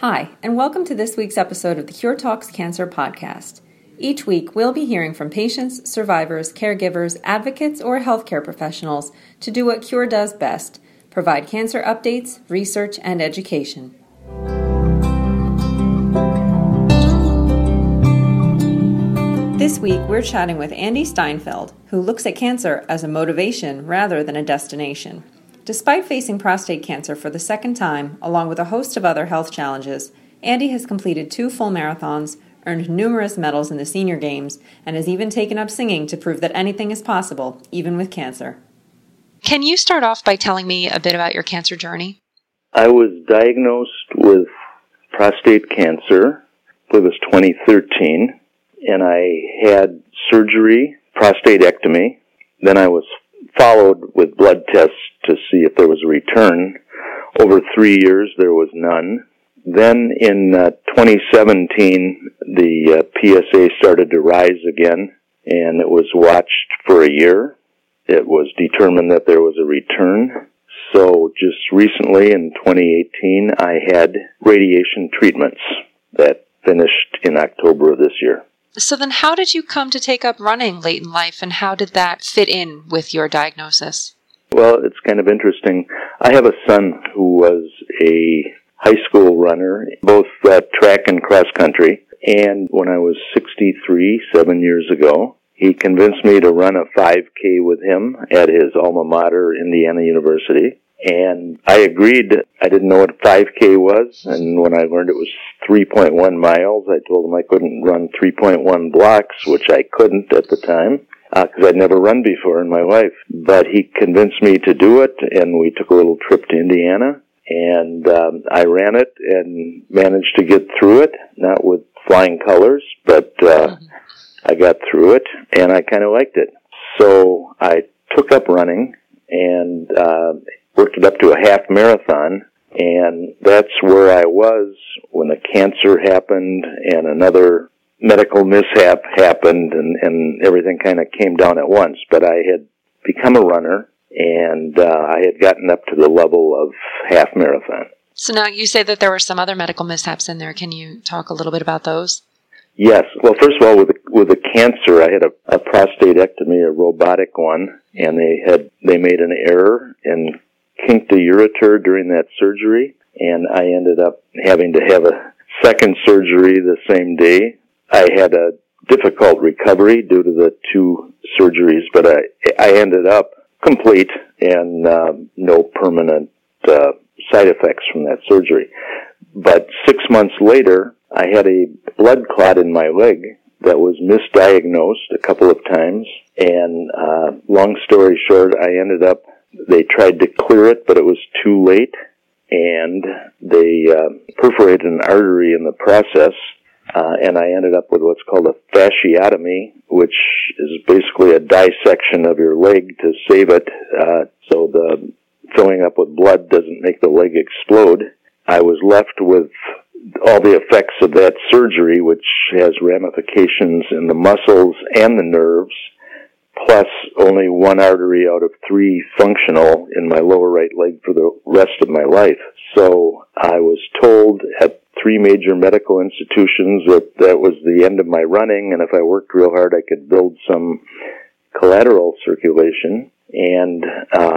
Hi, and welcome to this week's episode of the Cure Talks Cancer podcast. Each week, we'll be hearing from patients, survivors, caregivers, advocates, or healthcare professionals to do what Cure does best, provide cancer updates, research, and education. This week, we're chatting with Andy Steinfeld, who looks at cancer as a motivation rather than a destination. Despite facing prostate cancer for the second time, along with a host of other health challenges, Andy has completed 2 full marathons, earned numerous medals in the senior games, and has even taken up singing to prove that anything is possible, even with cancer. Can you start off by telling me a bit about your cancer journey? I was diagnosed with prostate cancer, I believe it was 2013, and I had surgery, prostatectomy. Then I was followed with blood tests to see if there was a return. Over 3 years, there was none. Then in 2017, the PSA started to rise again, and it was watched for a year. It was determined that there was a return. So just recently, in 2018, I had radiation treatments that finished in October of this year. So then how did you come to take up running late in life, and how did that fit in with your diagnosis? Well, it's kind of interesting. I have a son who was a high school runner, both track and cross country. And when I was 63, 7 years ago, he convinced me to run a 5K with him at his alma mater, Indiana University. And I agreed. I didn't know what 5K was, and when I learned it was 3.1 miles, I told him I couldn't run 3.1 blocks, which I couldn't at the time, because I'd never run before in my life. But he convinced me to do it, and we took a little trip to Indiana, and I ran it and managed to get through it, not with flying colors, but I got through it, and I kind of liked it. So I took up running and worked it up to a half marathon, and that's where I was when the cancer happened and another medical mishap happened, and everything kind of came down at once. But I had become a runner, and I had gotten up to the level of half marathon. So now you say that there were some other medical mishaps in there. Can you talk a little bit about those? Yes. Well, first of all, with the cancer, I had a prostatectomy, a robotic one, and they made an error and kinked the ureter during that surgery, and I ended up having to have a second surgery the same day. I had a difficult recovery due to the 2 surgeries, but I ended up complete and no permanent side effects from that surgery. But 6 months later, I had a blood clot in my leg that was misdiagnosed a couple of times, and long story short, they tried to clear it, but it was too late, and they perforated an artery in the process, and I ended up with what's called a fasciotomy, which is basically a dissection of your leg to save it, so the filling up with blood doesn't make the leg explode. I was left with all the effects of that surgery, which has ramifications in the muscles and the nerves, plus only 1 artery out of 3 functional in my lower right leg for the rest of my life. So I was told at 3 major medical institutions that was the end of my running, and if I worked real hard, I could build some collateral circulation. And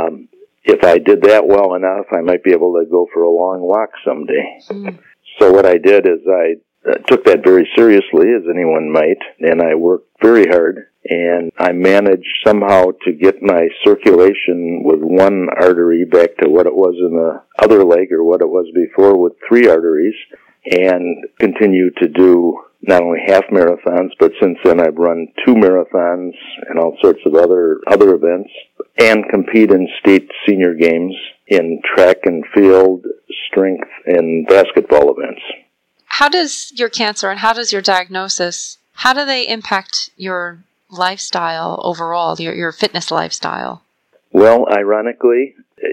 if I did that well enough, I might be able to go for a long walk someday. So what I did is I took that very seriously, as anyone might, and I worked very hard, and I managed somehow to get my circulation with 1 artery back to what it was in the other leg, or what it was before, with 3 arteries, and continue to do not only half marathons, but since then I've run 2 marathons and all sorts of other events, and compete in state senior games in track and field, strength, and basketball events. How does your cancer and how does your diagnosis, how do they impact your lifestyle overall, your fitness lifestyle? Well, ironically,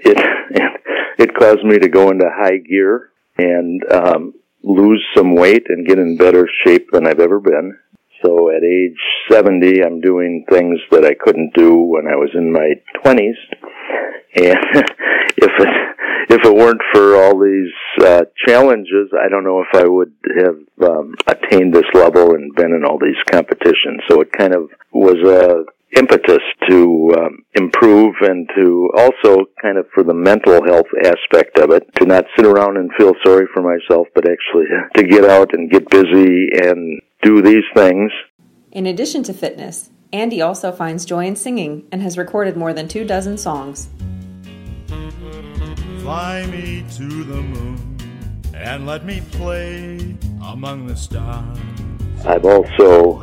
it caused me to go into high gear and lose some weight and get in better shape than I've ever been. So at age 70, I'm doing things that I couldn't do when I was in my 20s. And if it weren't for all these challenges, I don't know if I would have attained this level and been in all these competitions. So it kind of was a impetus to improve, and to also kind of for the mental health aspect of it, to not sit around and feel sorry for myself, but actually to get out and get busy and do these things. In addition to fitness, Andy also finds joy in singing and has recorded more than 24 songs. Fly me to the moon and let me play among the stars. I've also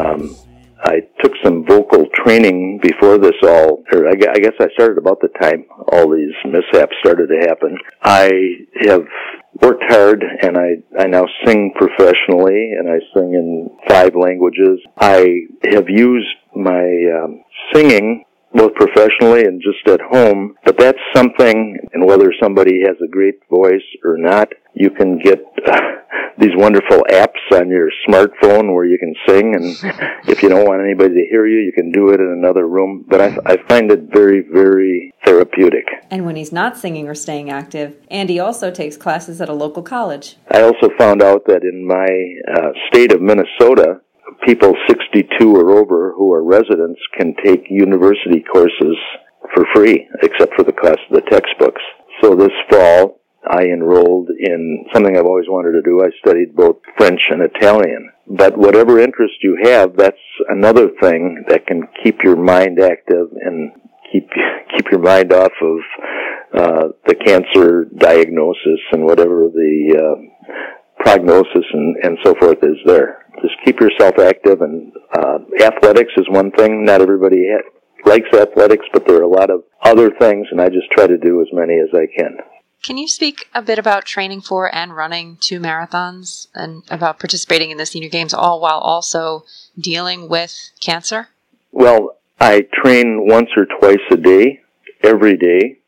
I took some vocal training before this all, or I guess I started about the time all these mishaps started to happen. I have worked hard, and I now sing professionally, and I sing in 5 languages. I have used my singing both professionally and just at home, but that's something, and whether somebody has a great voice or not, you can get these wonderful apps on your smartphone where you can sing, and if you don't want anybody to hear you, you can do it in another room. But I find it very, very therapeutic. And when he's not singing or staying active, Andy also takes classes at a local college. I also found out that in my state of Minnesota, people 62 or over who are residents can take university courses for free, except for the cost of the textbooks. So this fall, I enrolled in something I've always wanted to do. I studied both French and Italian. But whatever interest you have, that's another thing that can keep your mind active and keep your mind off of the cancer diagnosis and whatever the prognosis and so forth is there. Just keep yourself active, and athletics is one thing. Not everybody likes athletics, but there are a lot of other things, and I just try to do as many as I can. Can you speak a bit about training for and running 2 marathons, and about participating in the Senior Games, all while also dealing with cancer? Well, I train once or twice a day, every day.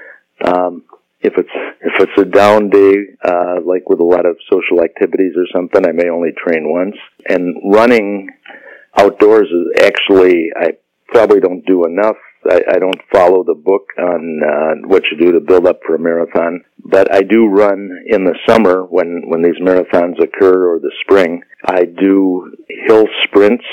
If it's a down day, like with a lot of social activities or something, I may only train once. And running outdoors is actually, I probably don't do enough. I don't follow the book on what you do to build up for a marathon. But I do run in the summer when these marathons occur, or the spring. I do hill sprints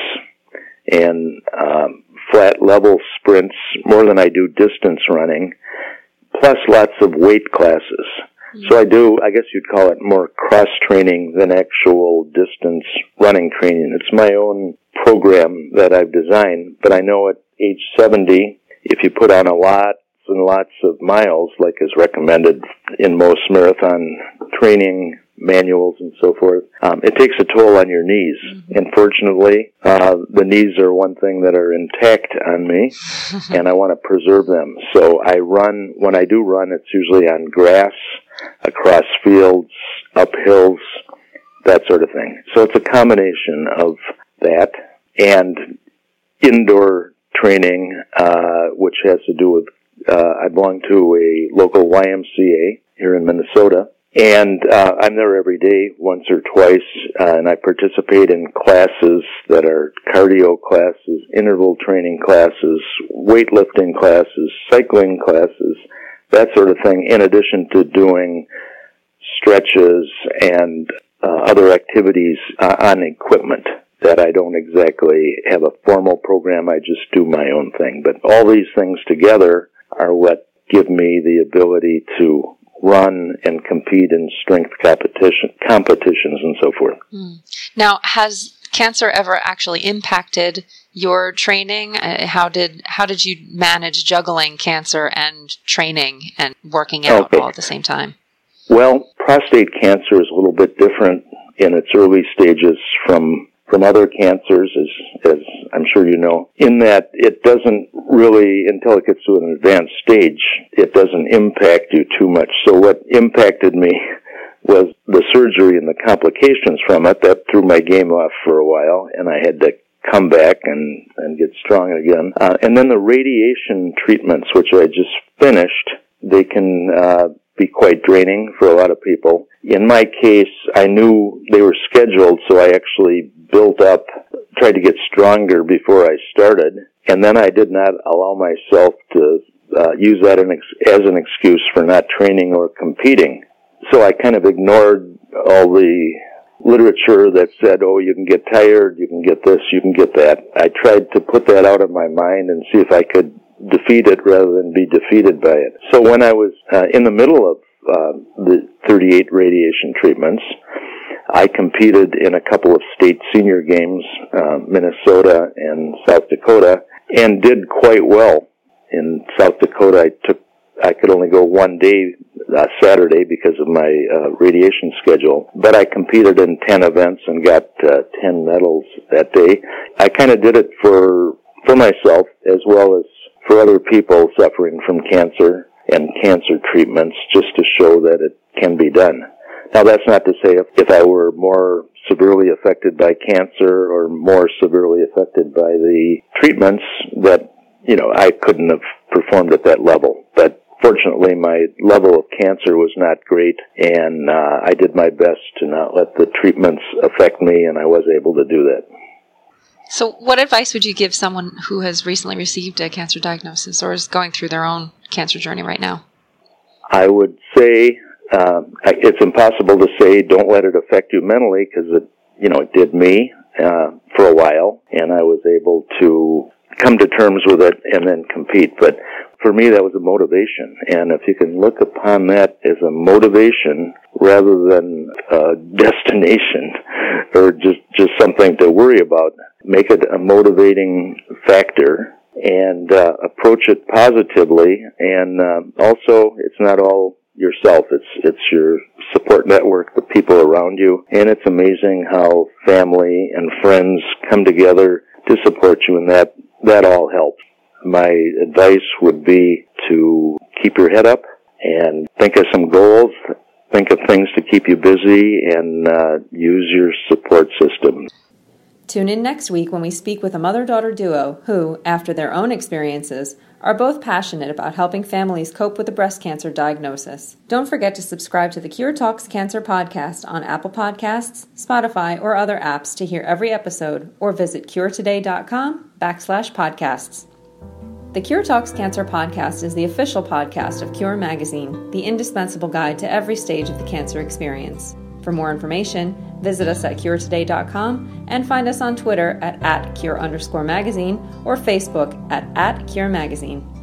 and flat level sprints more than I do distance running, plus lots of weight classes. So I guess you'd call it more cross-training than actual distance running training. It's my own program that I've designed, but I know at age 70, if you put on lots and lots of miles, like is recommended in most marathon training manuals and so forth, it takes a toll on your knees. Unfortunately, the knees are one thing that are intact on me, and I want to preserve them. So when I do run, it's usually on grass, across fields, up hills, that sort of thing. So it's a combination of that and indoor training, which has to do with, I belong to a local YMCA here in Minnesota, and I'm there every day, once or twice, and I participate in classes that are cardio classes, interval training classes, weightlifting classes, cycling classes, that sort of thing, in addition to doing stretches and other activities on equipment that I don't exactly have a formal program. I just do my own thing. But all these things together are what give me the ability to run and compete in strength competitions and so forth. Now, has cancer ever actually impacted your training? How did you manage juggling cancer and training and working out all at the same time? Well, prostate cancer is a little bit different in its early stages from other cancers, as I'm sure you know, in that it doesn't really, until it gets to an advanced stage, it doesn't impact you too much. So what impacted me was the surgery and the complications from it. That threw my game off for a while, and I had to come back and get strong again. And then the radiation treatments, which I just finished, they can be quite draining for a lot of people. In my case, I knew they were scheduled, so I actually built up, tried to get stronger before I started, and then I did not allow myself to use that as an excuse for not training or competing. So I kind of ignored all the literature that said, oh, you can get tired, you can get this, you can get that. I tried to put that out of my mind and see if I could defeat it rather than be defeated by it. So when I was in the middle of the 38 radiation treatments, I competed in a couple of state senior games, Minnesota and South Dakota, and did quite well. In South Dakota, I could only go one day, Saturday, because of my radiation schedule. But I competed in 10 events and got 10 medals that day. I kind of did it for myself as well as for other people suffering from cancer and cancer treatments, just to show that it can be done. Now, that's not to say if I were more severely affected by cancer or more severely affected by the treatments that, I couldn't have performed at that level. But fortunately, my level of cancer was not great, and I did my best to not let the treatments affect me, and I was able to do that. So what advice would you give someone who has recently received a cancer diagnosis or is going through their own cancer journey right now? I would say it's impossible to say don't let it affect you mentally, because it did me for a while, and I was able to come to terms with it and then compete. But for me, that was a motivation, and if you can look upon that as a motivation rather than a destination or just something to worry about, make it a motivating factor and approach it positively. And also, it's not all yourself. It's your support network, the people around you, and it's amazing how family and friends come together to support you, and that all helps. My advice would be to keep your head up and think of some goals, think of things to keep you busy, and use your support system. Tune in next week when we speak with a mother-daughter duo who, after their own experiences, are both passionate about helping families cope with a breast cancer diagnosis. Don't forget to subscribe to the Cure Talks Cancer podcast on Apple Podcasts, Spotify, or other apps to hear every episode, or visit curetoday.com/podcasts. The Cure Talks Cancer podcast is the official podcast of Cure Magazine, the indispensable guide to every stage of the cancer experience. For more information, visit us at curetoday.com and find us on Twitter at @Cure_Magazine or Facebook at @Cure Magazine.